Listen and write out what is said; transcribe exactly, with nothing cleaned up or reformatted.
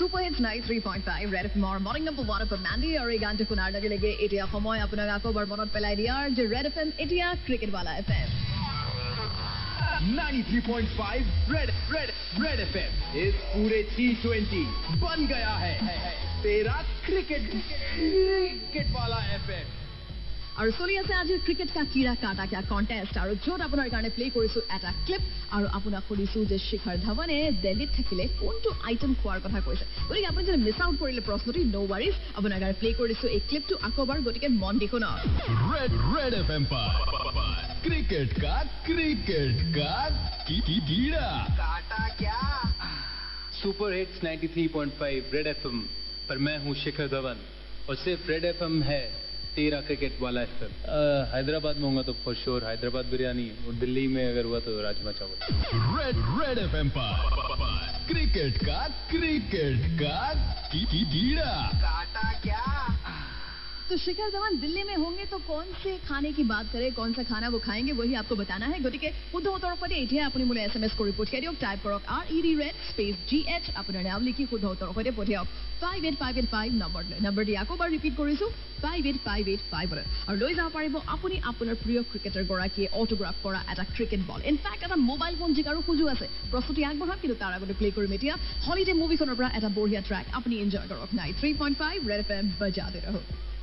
Super Hits ninety-three point five Red F M or Morning Number one of Mandy or Egan to Kunar Nagilege Etia Homoy Apunagako Barbonot Peladiar, the Red F M Etia Cricket Wala F M. ninety-three point five Red Red Red F M. इस पूरे T twenty बन गया है तेरा cricket cricket वाला F M. আৰু চলি আছে আজিৰ ক্ৰিকেট কা কিৰা কাটা কিয়া কন্টেষ্ট আৰু য'ত আপোনাৰ কাৰণে প্লে কৰিছো এটা ক্লিপ আৰু আপোনাক সুধিছো যে শিখৰ ধাৱনে দিল্লীত থাকিলে কোনটো আইটেম খোৱাৰ কথা কৈছে গতিকে আপুনি যদি মিছ আউট কৰিলে প্ৰশ্নটি নো ৱাৰিজ আপোনাৰ কাৰণে প্লে কৰিছো এই ক্লিপটো আকবাৰ গতিকে মন দি শুনক ৰেড ৰেড এফএম पर क्रिकेट का क्रिकेट का की की कीड़ा काटा क्या super hits ninety-three point five red FM पर मैं हूं शिखर धवन और सिर्फ रेड एफएम है तेरा क्रिकेट वाला एफएम. हैदराबाद में होगा तो फॉर श्योर हैदराबाद बिरयानी और दिल्ली में अगर हुआ तो राजमा चावल. रेड रेड एफएम पर क्रिकेट का क्रिकेट का की की कीड़ा काटा क्या. तो शिखर धवन दिल्ली में होंगे तो कौन से खाने की बात करें कौन सा खाना वो खाएंगे वही आपको बताना है गति के শুদ্ধ উত্তৰৰ সৈতে এতিয়া আপুনি মোলৈ এছএমএছ কৰি পঠিয়াই দিয়ক টাইপ কৰক R E D red space G H আপোনাৰ নাম লিখি শুদ্ধ উত্তৰৰ সৈতে পঠিয়াওক five eight five eight five নম্বৰ নম্বৰ দি আকৌ বাৰ ৰিপিট কৰিছো five eight five eight five আৰু লৈ যাব পাৰিব আপুনি আপোনাৰ প্ৰিয় ক্ৰিকেটাৰ গৰাকীয়ে অটোগ্ৰাফ কৰা এটা ক্ৰিকেট বল ইনফ্যাক্ট এটা মোবাইল ফোন জিকাৰো সুযোগ আছে প্ৰস্তুতি আগবঢ়াওক কিন্তু তাৰ আগতে প্লে কৰিম এতিয়া হলিডে মুভিখনৰ পৰা এটা বঢ়িয়া ট্ৰেক আপুনি এনজয় কৰক ninety-three point five red FM বজাতে ৰহক